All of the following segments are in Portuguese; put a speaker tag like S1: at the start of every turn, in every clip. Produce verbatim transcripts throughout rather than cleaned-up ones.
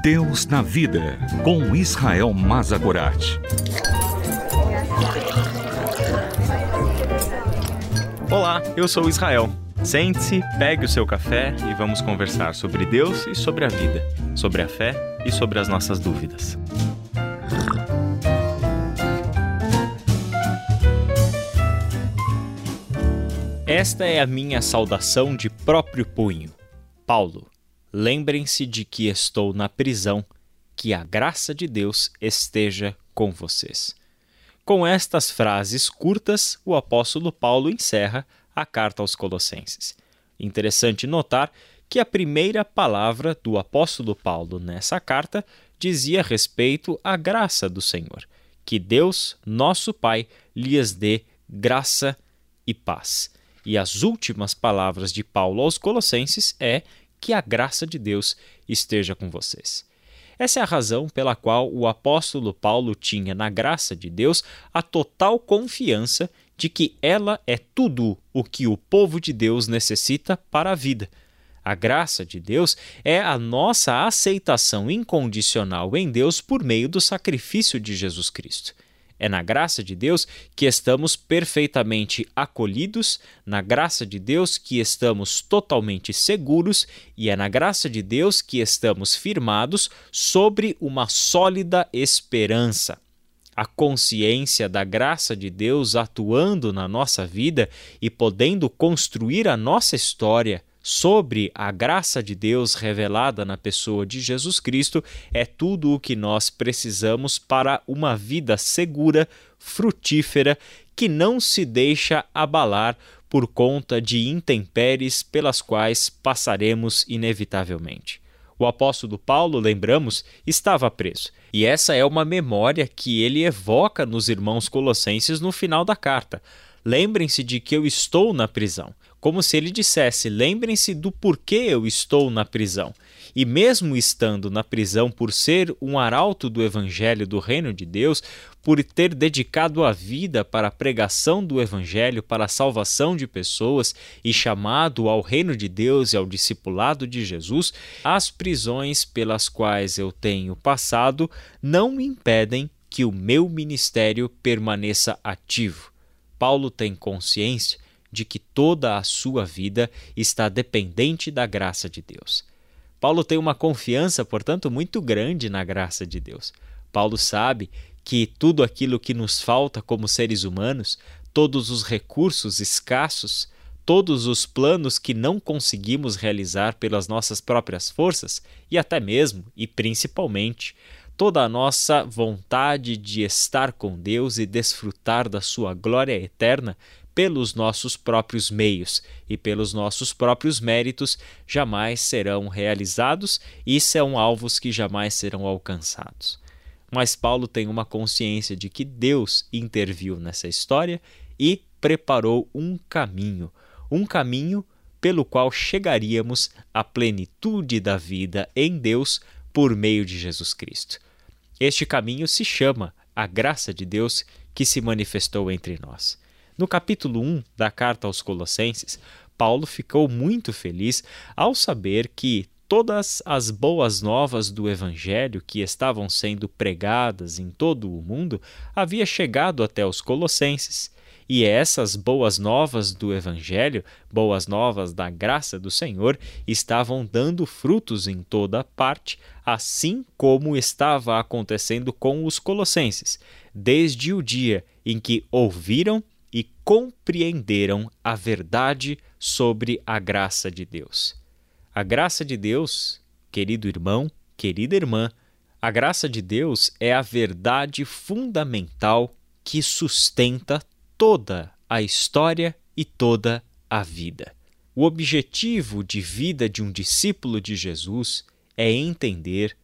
S1: Deus na Vida, com Israel Mazagorat.
S2: Olá, eu sou o Israel. Sente-se, pegue o seu café e vamos conversar sobre Deus e sobre a vida, sobre a fé e sobre as nossas dúvidas. Esta é a minha saudação de próprio punho. Paulo, lembrem-se de que estou na prisão, que a graça de Deus esteja com vocês. Com estas frases curtas, o apóstolo Paulo encerra a carta aos Colossenses. Interessante notar que a primeira palavra do apóstolo Paulo nessa carta dizia respeito à graça do Senhor. Que Deus, nosso Pai, lhes dê graça e paz. E as últimas palavras de Paulo aos Colossenses é que a graça de Deus esteja com vocês. Essa é a razão pela qual o apóstolo Paulo tinha na graça de Deus a total confiança de que ela é tudo o que o povo de Deus necessita para a vida. A graça de Deus é a nossa aceitação incondicional em Deus por meio do sacrifício de Jesus Cristo. É na graça de Deus que estamos perfeitamente acolhidos, na graça de Deus que estamos totalmente seguros e é na graça de Deus que estamos firmados sobre uma sólida esperança. A consciência da graça de Deus atuando na nossa vida e podendo construir a nossa história sobre a graça de Deus revelada na pessoa de Jesus Cristo é tudo o que nós precisamos para uma vida segura, frutífera, que não se deixa abalar por conta de intempéries pelas quais passaremos inevitavelmente. O apóstolo Paulo, lembramos, estava preso. E essa é uma memória que ele evoca nos irmãos colossenses no final da carta. Lembrem-se de que eu estou na prisão. Como se ele dissesse, lembrem-se do porquê eu estou na prisão. E mesmo estando na prisão por ser um arauto do Evangelho do Reino de Deus, por ter dedicado a vida para a pregação do Evangelho, para a salvação de pessoas e chamado ao Reino de Deus e ao discipulado de Jesus, as prisões pelas quais eu tenho passado não me impedem que o meu ministério permaneça ativo. Paulo tem consciência de que toda a sua vida está dependente da graça de Deus. Paulo tem uma confiança, portanto, muito grande na graça de Deus. Paulo sabe que tudo aquilo que nos falta como seres humanos, todos os recursos escassos, todos os planos que não conseguimos realizar pelas nossas próprias forças e até mesmo e principalmente toda a nossa vontade de estar com Deus e desfrutar da sua glória eterna pelos nossos próprios meios e pelos nossos próprios méritos jamais serão realizados e são alvos que jamais serão alcançados. Mas Paulo tem uma consciência de que Deus interviu nessa história e preparou um caminho, um caminho pelo qual chegaríamos à plenitude da vida em Deus por meio de Jesus Cristo. Este caminho se chama a graça de Deus que se manifestou entre nós. No capítulo um da carta aos Colossenses, Paulo ficou muito feliz ao saber que todas as boas novas do Evangelho que estavam sendo pregadas em todo o mundo havia chegado até os Colossenses. E essas boas novas do Evangelho, boas novas da graça do Senhor, estavam dando frutos em toda parte, assim como estava acontecendo com os colossenses, desde o dia em que ouviram e compreenderam a verdade sobre a graça de Deus. A graça de Deus, querido irmão, querida irmã, a graça de Deus é a verdade fundamental que sustenta toda a história e toda a vida. O objetivo de vida de um discípulo de Jesus é entender,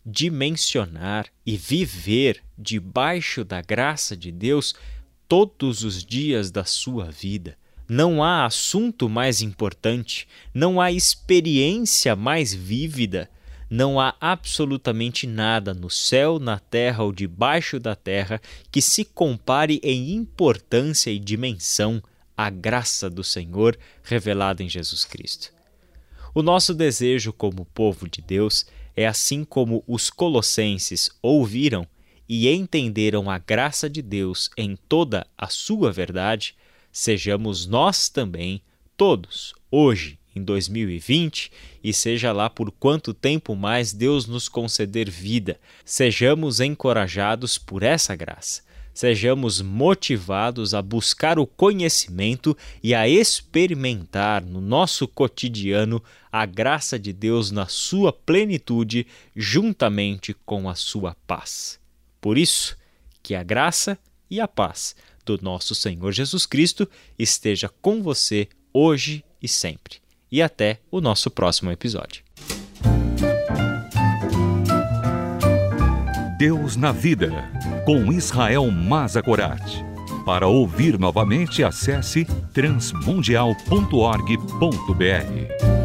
S2: dimensionar e viver debaixo da graça de Deus todos os dias da sua vida. Não há assunto mais importante, não há experiência mais vívida, não há absolutamente nada no céu, na terra ou debaixo da terra que se compare em importância e dimensão à graça do Senhor revelada em Jesus Cristo. O nosso desejo como povo de Deus é assim como os colossenses ouviram e entenderam a graça de Deus em toda a sua verdade, sejamos nós também, todos, hoje, em dois mil e vinte, e seja lá por quanto tempo mais Deus nos conceder vida, sejamos encorajados por essa graça. Sejamos motivados a buscar o conhecimento e a experimentar no nosso cotidiano a graça de Deus na sua plenitude, juntamente com a sua paz. Por isso, que a graça e a paz do nosso Senhor Jesus Cristo esteja com você hoje e sempre. E até o nosso próximo episódio.
S1: Deus na Vida, com Israel Mazagorat. Para ouvir novamente, acesse transmundial ponto org ponto br.